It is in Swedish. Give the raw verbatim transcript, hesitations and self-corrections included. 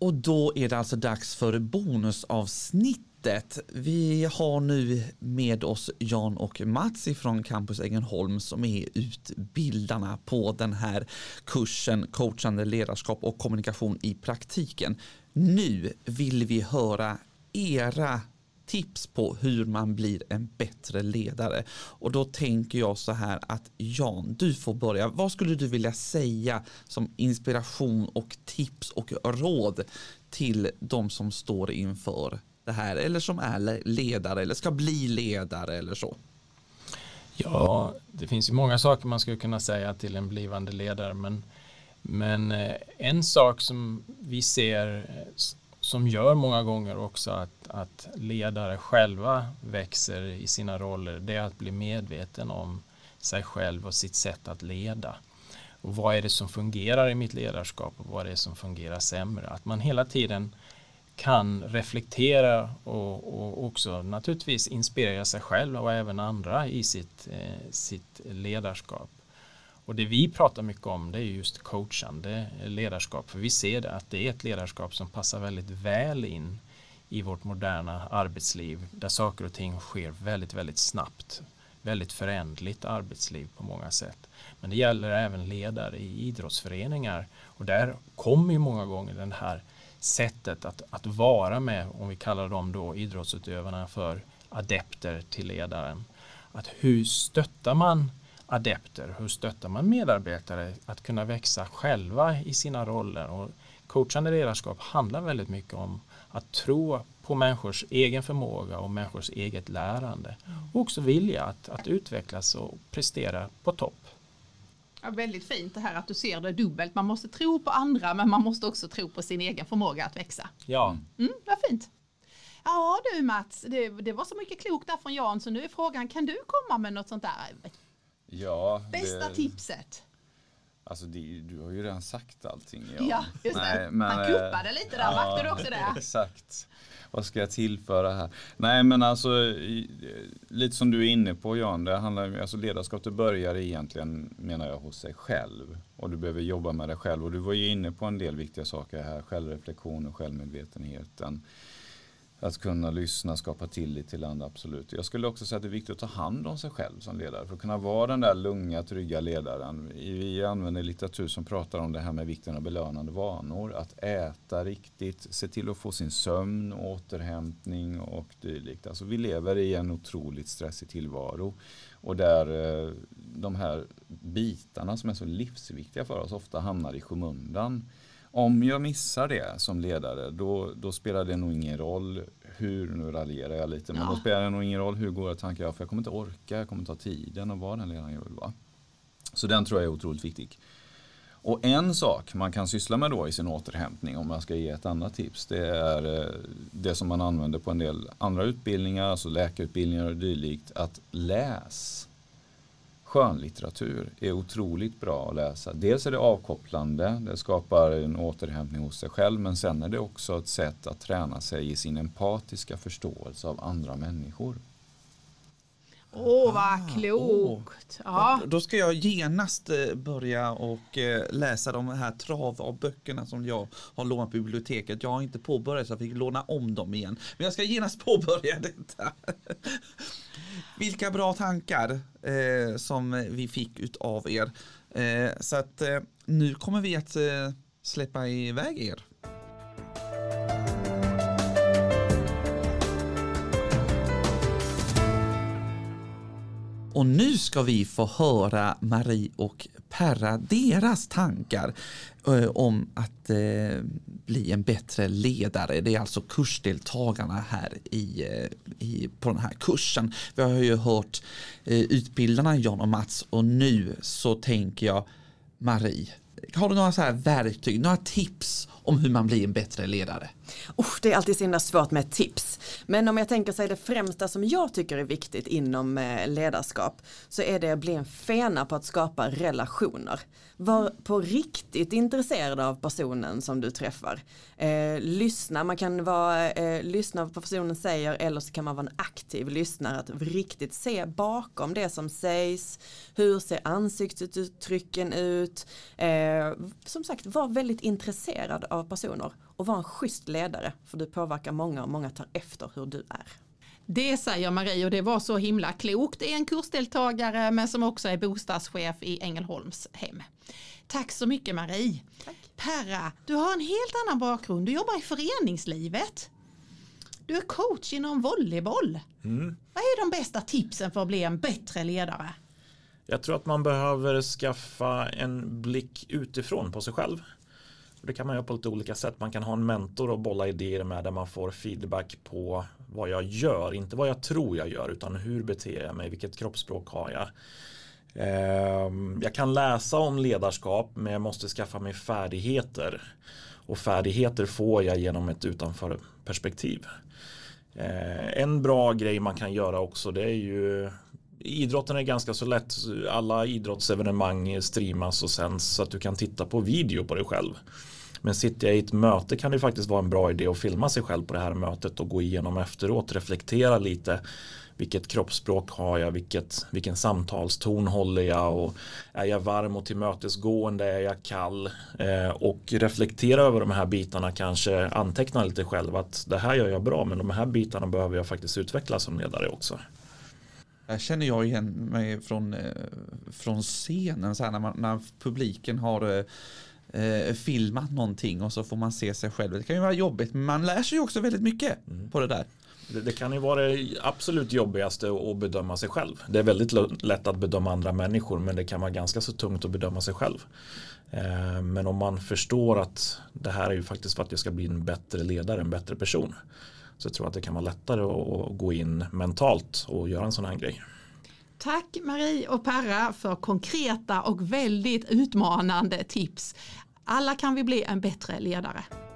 Och då är det alltså dags för bonusavsnittet. Vi har nu med oss Jan och Mats från Campus Ängelholm som är utbildarna på den här kursen Coachande ledarskap och kommunikation i praktiken. Nu vill vi höra era tips på hur man blir en bättre ledare. Och då tänker jag så här att Jan, du får börja. Vad skulle du vilja säga som inspiration och tips och råd till de som står inför det här eller som är ledare eller ska bli ledare eller så? Ja, det finns ju många saker man skulle kunna säga till en blivande ledare, men, men en sak som vi ser som gör många gånger också att, att ledare själva växer i sina roller, det är att bli medveten om sig själv och sitt sätt att leda. Och vad är det som fungerar i mitt ledarskap och vad är det som fungerar sämre? Att man hela tiden kan reflektera och, och också naturligtvis inspirera sig själv och även andra i sitt, eh, sitt ledarskap. Och det vi pratar mycket om det är just coachande ledarskap. För vi ser det att det är ett ledarskap som passar väldigt väl in i vårt moderna arbetsliv. Där saker och ting sker väldigt, väldigt snabbt. Väldigt förändligt arbetsliv på många sätt. Men det gäller även ledare i idrottsföreningar. Och där kommer ju många gånger den här sättet att, att vara med, om vi kallar dem då idrottsutövarna för adepter till ledaren. Att hur stöttar man adepter, hur stöttar man medarbetare att kunna växa själva i sina roller? Och coachande ledarskap handlar väldigt mycket om att tro på människors egen förmåga och människors eget lärande. Och också vilja att, att utvecklas och prestera på topp. Ja, väldigt fint det här att du ser det dubbelt. Man måste tro på andra, men man måste också tro på sin egen förmåga att växa. Ja. Mm, vad fint. Ja du Mats, det, det var så mycket klokt där från Jan, så nu är frågan, kan du komma med något sånt där? Ja, Bästa det, tipset. Alltså det, du har ju redan sagt allting. Ja, ja just det. Nej, men, han kuppade lite där, ja, vakte du också det? Exakt. Vad ska jag tillföra här? Nej men alltså, lite som du är inne på Jan, det handlar, alltså ledarskap det börjar egentligen menar jag hos sig själv. Och du behöver jobba med dig själv. Och du var ju inne på en del viktiga saker här, självreflektion och självmedvetenheten. Att kunna lyssna, skapa tillit till andra, absolut. Jag skulle också säga att det är viktigt att ta hand om sig själv som ledare. För att kunna vara den där lugna, trygga ledaren. Vi använder litteratur som pratar om det här med vikten av belönande vanor. Att äta riktigt, se till att få sin sömn, återhämtning och dylikt. Alltså vi lever i en otroligt stressig tillvaro. Och där eh, de här bitarna som är så livsviktiga för oss ofta hamnar i skymundan. Om jag missar det som ledare, då, då spelar det nog ingen roll hur, nu raljerar jag lite, men ja. Då spelar det nog ingen roll hur goda tankar jag, för jag kommer inte orka, jag kommer inte ha tiden och vara den ledaren jag vill vara. Så den tror jag är otroligt viktig. Och en sak man kan syssla med då i sin återhämtning, om man ska ge ett annat tips, det är det som man använder på en del andra utbildningar, alltså läkarutbildningar och dylikt, att läs. Skönlitteratur är otroligt bra att läsa. Dels är det avkopplande, det skapar en återhämtning hos sig själv, men sen är det också ett sätt att träna sig i sin empatiska förståelse av andra människor. Åh, oh, vad klokt! Oh. Ja. Då ska jag genast börja och läsa de här trav av böckerna som jag har lånat på biblioteket. Jag har inte påbörjat så jag fick låna om dem igen. Men jag ska genast påbörja detta. Vilka bra tankar eh, som vi fick ut av er. Eh, så att eh, nu kommer vi att eh, släppa iväg er. Och nu ska vi få höra Marie och Perra, deras tankar eh, om att eh, bli en bättre ledare. Det är alltså kursdeltagarna här i, eh, i, på den här kursen. Vi har ju hört eh, utbildarna Jan och Mats, och nu så tänker jag, Marie, har du några så här verktyg, några tips om hur man blir en bättre ledare? Oh, det är alltid så himla svårt med tips. Men om jag tänker sig det främsta som jag tycker är viktigt inom eh, ledarskap, så är det att bli en fena på att skapa relationer. Var på riktigt intresserad av personen som du träffar. Eh, lyssna, man kan vara, eh, lyssna på vad personen säger, eller så kan man vara en aktiv lyssnare. Att riktigt se bakom det som sägs. Hur ser ansiktsuttrycken ut? Eh, Eh, som sagt, var väldigt intresserad av personer och var en schysst ledare, för du påverkar många och många tar efter hur du är. Det säger Marie och det var så himla klokt. Det är en kursdeltagare men som också är bostadschef i Ängelholms hem. Tack så mycket Marie. Tack. Perra, du har en helt annan bakgrund. Du jobbar i föreningslivet. Du är coach inom volleyboll. Mm. Vad är de bästa tipsen för att bli en bättre ledare? Jag tror att man behöver skaffa en blick utifrån på sig själv. Det kan man göra på lite olika sätt. Man kan ha en mentor och bolla idéer med där man får feedback på vad jag gör. Inte vad jag tror jag gör utan hur beter jag mig, vilket kroppsspråk har jag. Jag kan läsa om ledarskap men jag måste skaffa mig färdigheter. Och färdigheter får jag genom ett utanför perspektiv. En bra grej man kan göra också det är ju idrotten är ganska så lätt. Alla idrottsevenemang streamas och sänds så att du kan titta på video på dig själv. Men sitter jag i ett möte kan det faktiskt vara en bra idé att filma sig själv på det här mötet och gå igenom efteråt, reflektera lite. Vilket kroppsspråk har jag, vilket, vilken samtalston håller jag och är jag varm och tillmötesgående, är jag kall eh, och reflektera över de här bitarna, kanske anteckna lite själv att det här gör jag bra men de här bitarna behöver jag faktiskt utveckla som ledare också. Jag känner jag igen mig från, från scenen så här, när, man, när publiken har eh, filmat någonting och så får man se sig själv. Det kan ju vara jobbigt men man lär sig ju också väldigt mycket mm. på det där. Det, det kan ju vara det absolut jobbigaste att bedöma sig själv. Det är väldigt lätt att bedöma andra människor men det kan vara ganska så tungt att bedöma sig själv. Eh, men om man förstår att det här är ju faktiskt för att jag ska bli en bättre ledare, en bättre person. Så jag tror att det kan vara lättare att gå in mentalt och göra en sån här grej. Tack Marie och Perra för konkreta och väldigt utmanande tips. Alla kan vi bli en bättre ledare.